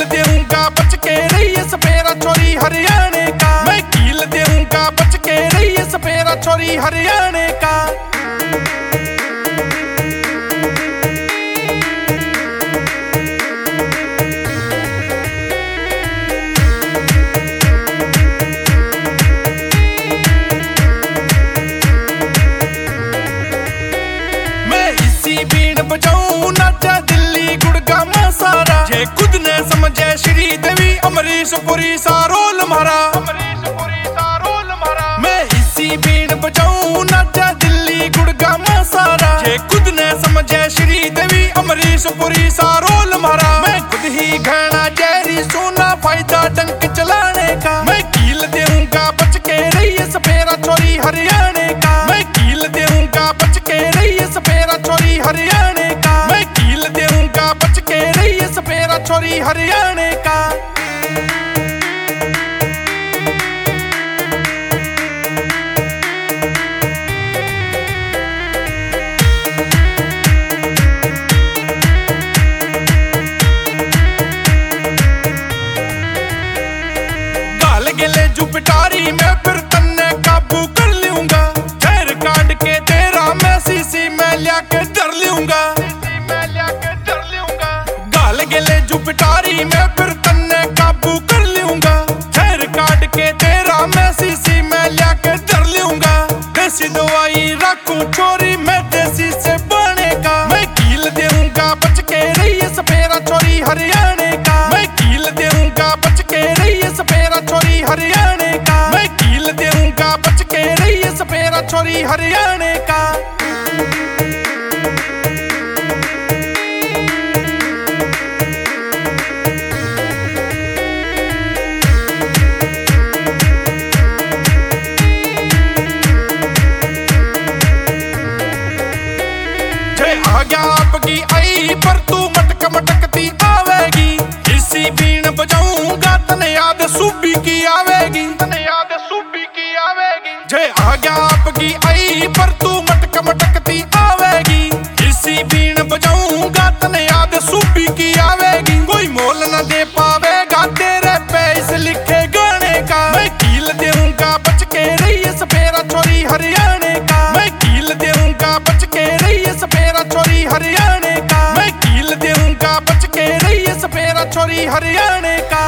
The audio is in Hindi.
दूंगा बच के रही सपेरा छोरी हरियाणे का। मैं कील दूंगा बच के रही सपेरा छोरी हरियाणे का। बीन बजाऊं नाचा दिल्ली गुड़गांव सारा। जे खुद ने समझे श्रीदेवी अमरीश पुरी सा रोल मारा। मैं इसी बीन बजाऊं नाचा दिल्ली गुड़गांव सारा। जे खुद ने समझे श्रीदेवी अमरीश पुरी सा रोल मारा। मैं खुद ही घना जहरी सोना फायदा डंक चलाने का। मैं कील दूंगा बच के रही सपेरा छोरी हरियाणे का। मैं कील दूंगा बच के रही सपेरा छोरी हरियाणे का। मैं कील दूंगा बच के रही सपेरा छोरी हरियाणे का। गाल गिले जो पिटारी मैं फिर तन्ने काबू कर लूंगा। खैर काट के तेरा मैं सीसी में लियाके डर लूंगा। गाल गिले जो पिटारी मैं फिर तन्ने काबू कर लूंगा। खैर काट के तेरा मैं सीसी में लियाके डर लूंगा। देसी दवाई रखूं छोरी मैं देसी से बने का। मैं कील दूंगा बच के रही सपेरा छोरी हरियाणे का। मैं कील दूंगा बच के रही सपेरा छोरी हरियाणे का। मैं कील दूंगा बच के रही सपेरा छोरी हरियाणे का। आ गया आपकी आई पर तू मटक मटकती आवेगी। इसी बीन बजाऊंगा तने याद सूबी की आवेगी। जे आ गया आपकी आई पर तू मटक मटकती आवेगी। इसी बीन बजाऊंगा तने याद सूबी की आवेगी। कोई मोल न दे पावेगा तेरे पैसे लिखे गाने का। मैं कील दूंगा बच के रही सपेरा छोरी हरियाणे का। मैं कील दूंगा बच के रही सपेरा छोरी हरियाणे का। मैं कील दूंगा बच के रही सपेरा छोरी हरियाणे का।